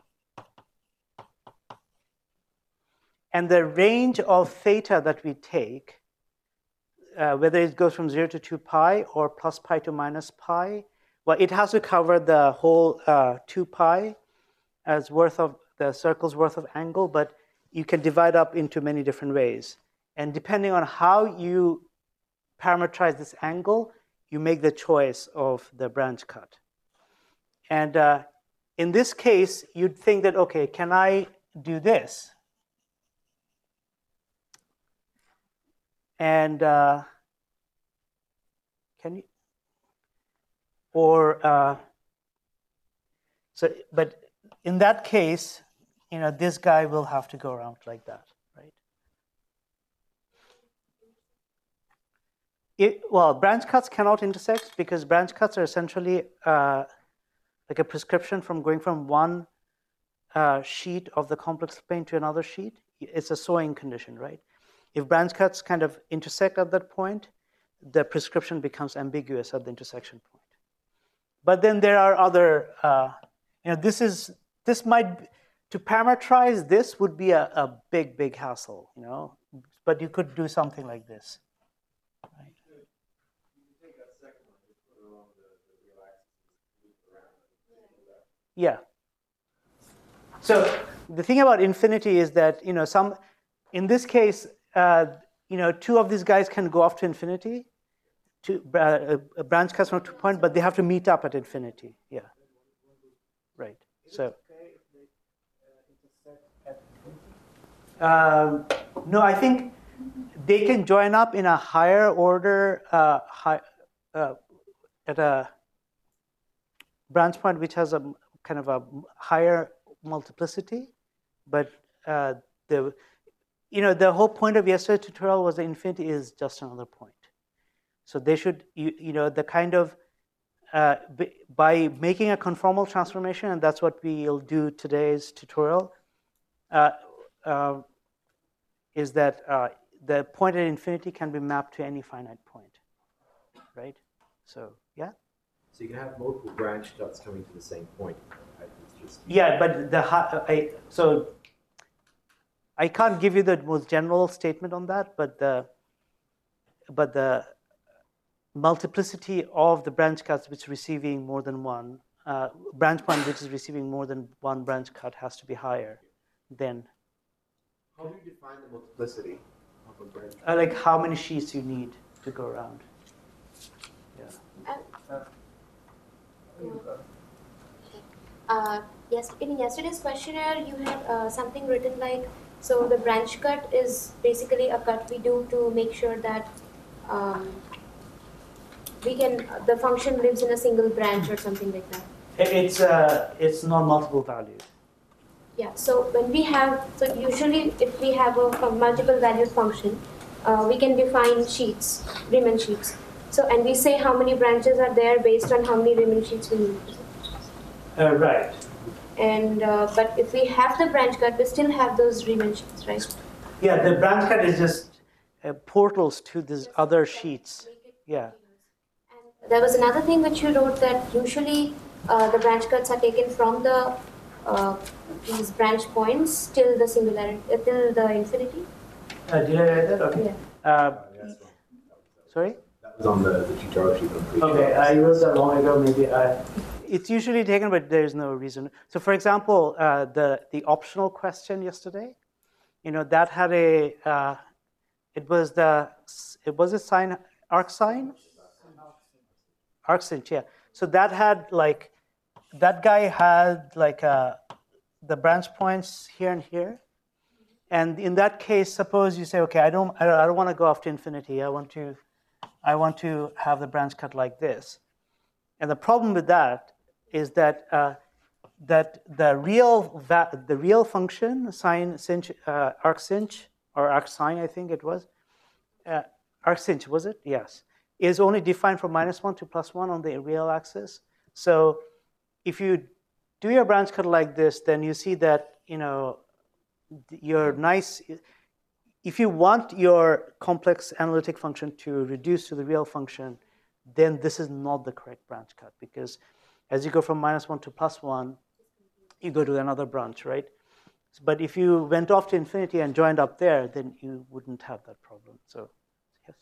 and the range of theta that we take, uh, whether it goes from zero to two pi or plus pi to minus pi, well, it has to cover the whole uh, two pi as worth of the circle's worth of angle, but you can divide up into many different ways. And depending on how you parameterize this angle, you make the choice of the branch cut. And uh, in this case, you'd think that, okay, can I do this? And uh, can you, or, uh, so, but in that case, you know, this guy will have to go around like that, right? It, well, branch cuts cannot intersect because branch cuts are essentially uh, like a prescription from going from one uh, sheet of the complex plane to another sheet. It's a sewing condition, right? If branch cuts kind of intersect at that point, the prescription becomes ambiguous at the intersection point. But then there are other, uh, you know, this is, this might, be, to parameterize this would be a, a big, big hassle, you know, but you could do something like this. Right? Yeah. So the thing about infinity is that, you know, some, in this case, uh, you know, two of these guys can go off to infinity, two, uh, a branch cuts from two point, but they have to meet up at infinity. Yeah. Right. So. Um, no, I think they can join up in a higher order, uh, high, uh, at a branch point which has a kind of a higher multiplicity, but uh, the, you know, the whole point of yesterday's tutorial was that infinity is just another point. So they should, you, you know, the kind of, uh, by making a conformal transformation, and that's what we'll do today's tutorial, uh, uh, is that uh, the point at infinity can be mapped to any finite point, right? So, yeah? So you can have multiple branch cuts coming to the same point. Right? It's just Yeah, but the, I, so I can't give you the most general statement on that, but the but the multiplicity of the branch cuts which is receiving more than one uh, branch point which is receiving more than one branch cut has to be higher than. How do you define the multiplicity of a branch? Uh, like how many sheets you need to go around. Yeah. Uh, yes, in yesterday's questionnaire, you had uh, something written like, so the branch cut is basically a cut we do to make sure that um, we can, the function lives in a single branch or something like that. It's uh, it's not multiple values. Yeah, so when we have, so usually if we have a, a multiple valued function, uh, we can define sheets, Riemann sheets. So, and we say how many branches are there based on how many Riemann sheets we need. Uh, right. And, uh, but if we have the branch cut, we still have those Riemann sheets, right? Yeah, the branch cut is just uh, portals to these other sheets. Yeah. And there was another thing which you wrote that usually uh, the branch cuts are taken from the uh, these branch points till the singularity, uh, till the infinity. Uh, did I write that? Okay. Yeah. Uh, sorry? That was on the, the tutorial sheet. on previous Okay, ones. I wrote that long ago. Maybe I. It's usually taken, but there's no reason. So, for example, uh, the the optional question yesterday, you know, that had a. Uh, it was the. It was a sine arc sine. Arcsinch, yeah. So that had like, that guy had like uh, the branch points here and here, and in that case, suppose you say, okay, I don't, I don't, I don't want to go off to infinity. I want to, I want to have the branch cut like this, and the problem with that is that uh, that the real va- the real function sine sinh uh, arcsinch or arcsine, I think it was, uh, arcsinch was it? Yes. Is only defined from minus one to plus one on the real axis. So if you do your branch cut like this, then you see that, you know, your nice, if you want your complex analytic function to reduce to the real function, then this is not the correct branch cut, because as you go from minus one to plus one, you go to another branch, right? But if you went off to infinity and joined up there, then you wouldn't have that problem. So, yes.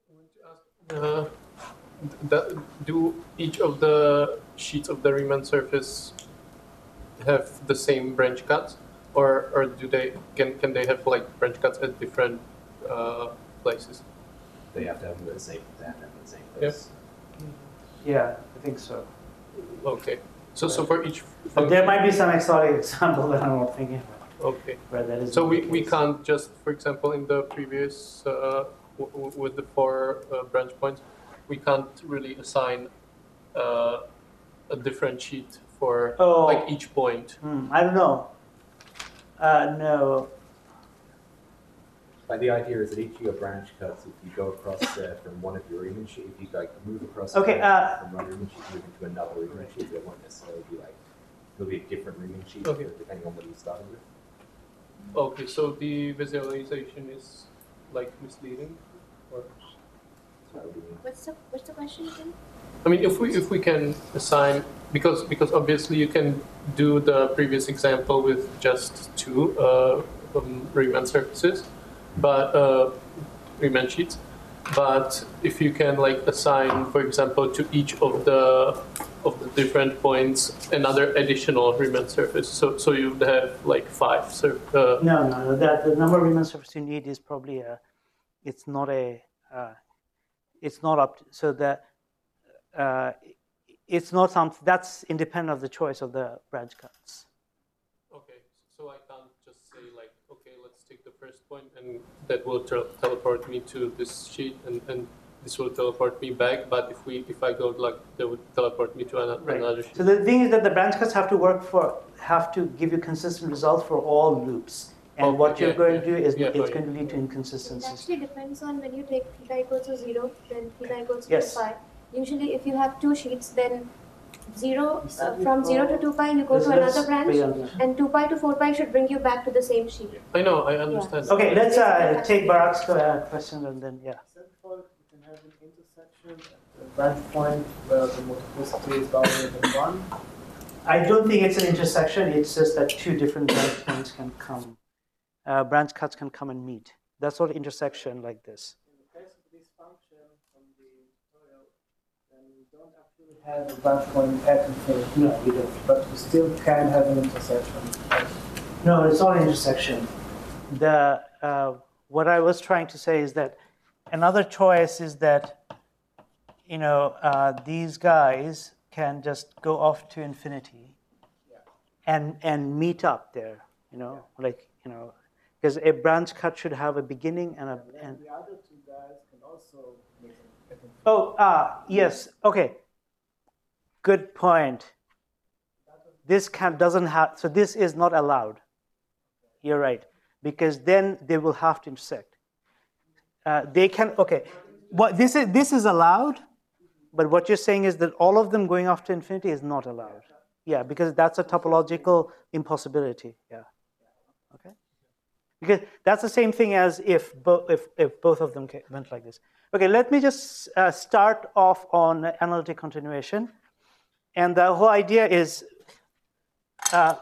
Uh, the, do each of the sheets of the Riemann surface have the same branch cuts, or or do they can can they have like branch cuts at different uh, places? They have to have the same. They have to have the same place. Yeah, I think so. Okay, so so for each But function, there might be some exotic example that I'm not thinking about. okay. Where that is So not we, the we case. can't just, for example, in the previous, uh, w- w- with the four uh, branch points, we can't really assign uh, a different sheet for Oh. like each point. Hmm, I don't know. Uh, no. Like the idea is that each of your branch cuts, if you go across uh, from one of your Riemann sheet, if you like move across Okay, uh, uh, from one Riemann sheet, move into another Riemann sheet, it won't necessarily be like, it'll be a different Riemann sheet Okay. depending on what you started with. Okay, so the visualization is like misleading, or So that would be What's the what's the question again? I mean, if we if we can assign, because because obviously you can do the previous example with just two uh, um, Riemann surfaces, but uh, Riemann sheets. But if you can like assign, for example, to each of the of the different points another additional Riemann surface, so so you'd have like five. So uh, No, no, no. That the number of Riemann surfaces you need is probably a. It's not a. Uh, it's not up. To, so that. Uh, it's not something that's independent of the choice of the branch cuts. okay, so I can't just say like, okay, let's take the first point and that will tel- teleport me to this sheet, and, and this will teleport me back. But if we if I go like, that would teleport me to an- Right. another sheet. So the thing is that the branch cuts have to work for have to give you consistent results for all loops. And Okay, what you're yeah, going yeah, to do is yeah, it's right. going to lead to It inconsistencies. actually depends on when you take theta equals to zero, then theta equals to Yes. two pi. Usually, if you have two sheets, then zero so from zero to two pi, you go Let's- to let's another branch, be on that. and two pi to four pi should bring you back to the same sheet. I know, I understand. Okay, let's uh, take Barak's uh, question and then yeah. Except for you can have an intersection at the branch point where the multiplicity is larger than one. I don't think it's an intersection. It's just that two different branch points can come uh, branch cuts can come and meet. That sort of intersection like this. In the case of this function from the tutorial, then we don't actually have a branch point at infinity. No, we don't. But we still can have an intersection. No, it's not an intersection. The uh, what I was trying to say is that another choice is that you know uh, these guys can just go off to infinity, Yeah. and and meet up there. You know, like you know, because a branch cut should have a beginning and a And and. the other two guys can also meet at infinity. Oh, ah, yes. Okay. Good point. This can doesn't have. So this is not allowed. You're right, because then they will have to intersect. Uh, they can. Okay. What this is this is allowed, but what you're saying is that all of them going off to infinity is not allowed. Yeah, because that's a topological impossibility. Yeah. Okay. Because that's the same thing as if bo- if if both of them ca- went like this. Okay, let me just uh, start off on analytic continuation, and the whole idea is. Uh,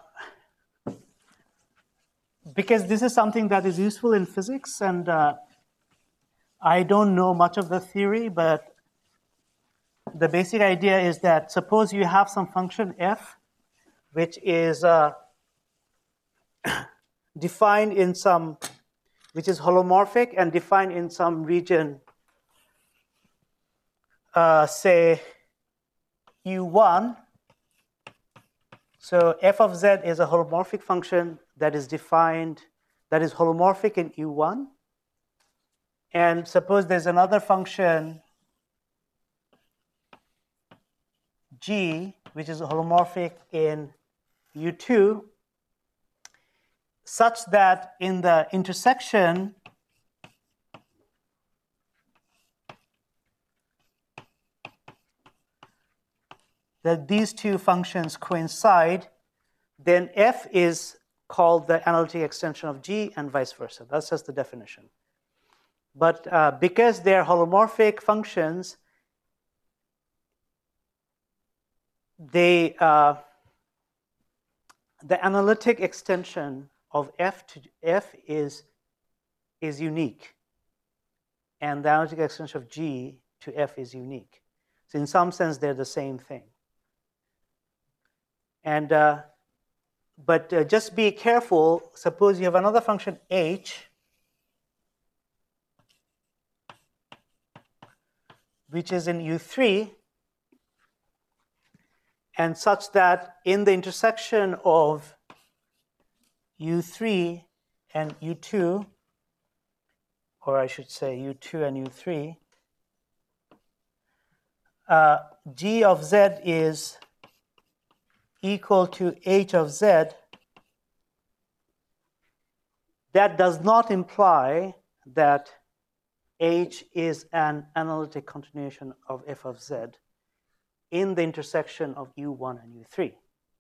because this is something that is useful in physics, and uh, I don't know much of the theory, but the basic idea is that suppose you have some function f, which is uh, defined in some, which is holomorphic and defined in some region, uh, say U one. So f of z is a holomorphic function that is defined, that is holomorphic in U one. And suppose there's another function g, which is holomorphic in U two, such that in the intersection that these two functions coincide, then f is called the analytic extension of G and vice versa. That's just the definition. But uh, because they're holomorphic functions, they, uh, the analytic extension of f to f is, is unique. And the analytic extension of G to f is unique. So in some sense, they're the same thing. And uh, but uh, just be careful. Suppose you have another function h, which is in U three, and such that in the intersection of U three and U two, or I should say U two and U three, uh, G of z is equal to h of z. That does not imply that h is an analytic continuation of f of z in the intersection of U one and U three.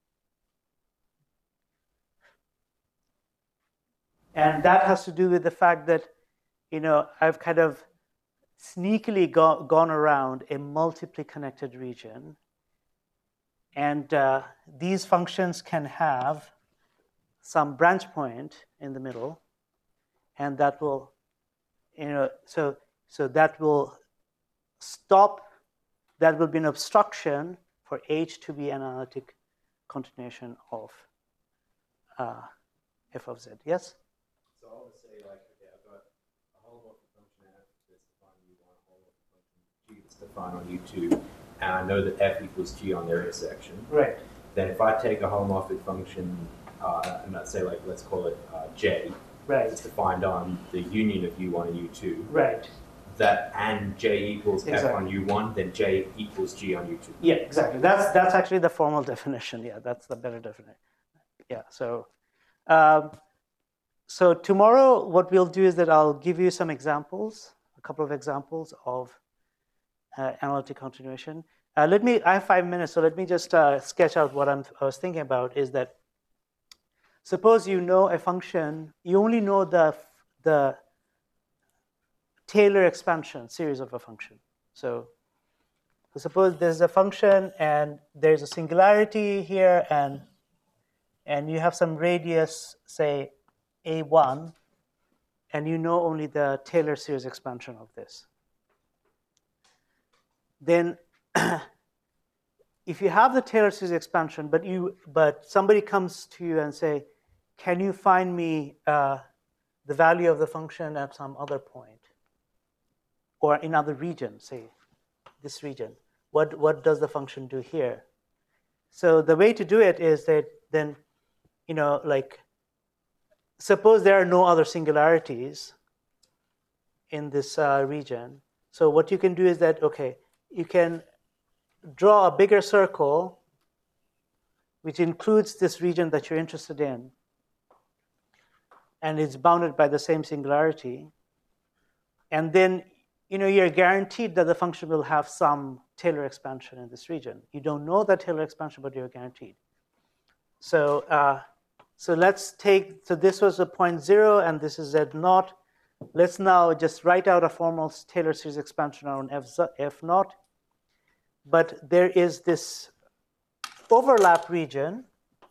And that has to do with the fact that, you know, I've kind of sneakily go, gone around a multiply connected region. And uh, these functions can have some branch point in the middle, and that will, you know, so so that will stop. That will be an obstruction for H to be an analytic continuation of uh, f of z. Yes. So I'll just say, like, okay, I've got a holomorphic function f that's defined on U one, a holomorphic function g that's defined on U two. And I know that f equals g on their intersection. Right. Then if I take a holomorphic function, uh, and let's say, like, let's call it uh, j, Right. it's defined on the union of U one and U two. Right. That and j equals Exactly. f on U one, then j equals g on U two. Yeah, exactly. That's that's actually the formal definition. Yeah, that's the better definition. Yeah. So, um, so tomorrow, what we'll do is that I'll give you some examples, a couple of examples of uh, analytic continuation. Uh, let me. I have five minutes, so let me just uh, sketch out what I'm, I was thinking about. Is that suppose you know a function, you only know the the Taylor expansion series of a function. So, so suppose there's a function and there's a singularity here, and and you have some radius, say A one, and you know only the Taylor series expansion of this. Then if you have the Taylor series expansion, but you but somebody comes to you and say, can you find me uh, the value of the function at some other point or in other region, say this region, what what does the function do here? So the way to do it is that then, you know, like suppose there are no other singularities in this uh, region. So what you can do is that, okay, you can draw a bigger circle which includes this region that you're interested in, and it's bounded by the same singularity. And then, you know, you're guaranteed that the function will have some Taylor expansion in this region. You don't know that Taylor expansion, but you're guaranteed. So, uh, so let's take, so this was a point zero, and this is Z naught. Let's now just write out a formal Taylor series expansion on F, F naught. But there is this overlap region.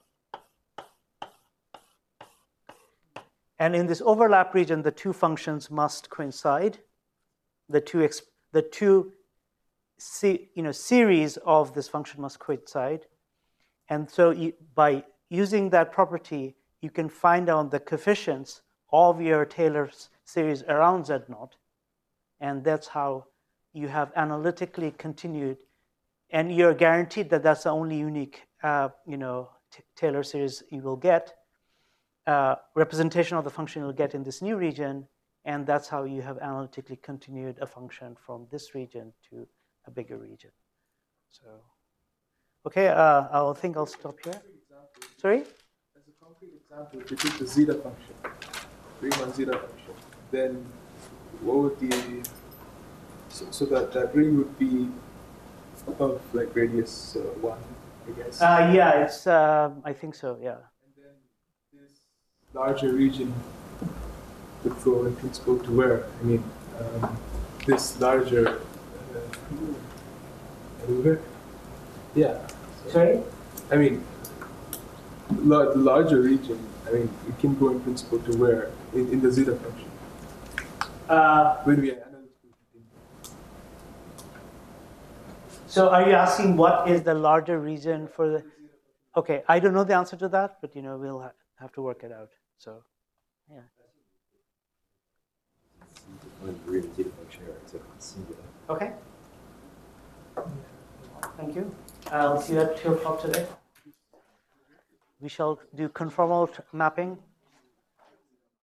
And in this overlap region, the two functions must coincide. The two, the two you know, series of this function must coincide. And so you, by using that property, you can find out the coefficients of your Taylor series around Z naught. And that's how you have analytically continued. And you're guaranteed that that's the only unique uh, you know, Taylor series you will get. Uh, representation of the function you'll get in this new region, and that's how you have analytically continued a function from this region to a bigger region. So, okay, uh, I think I'll stop here. Sorry? As a concrete example, if you take the zeta function, Riemann zeta function, then what would the, so, so that, that ring would be of like radius uh, one, I guess? Uh, yeah, it's, uh, I think so, yeah. Larger region would go in principle to where? I mean, um, this larger. Uh, yeah. So, Sorry? I mean, la the larger region, I mean, it can go in principle to where? In, in the zeta function. Uh, when we analytically. So are you asking what is the larger region for the. Okay, I don't know the answer to that, but you know, we'll ha have to work it out. So, yeah. Okay. Thank you. I'll see you at two o'clock today. We shall do conformal mapping.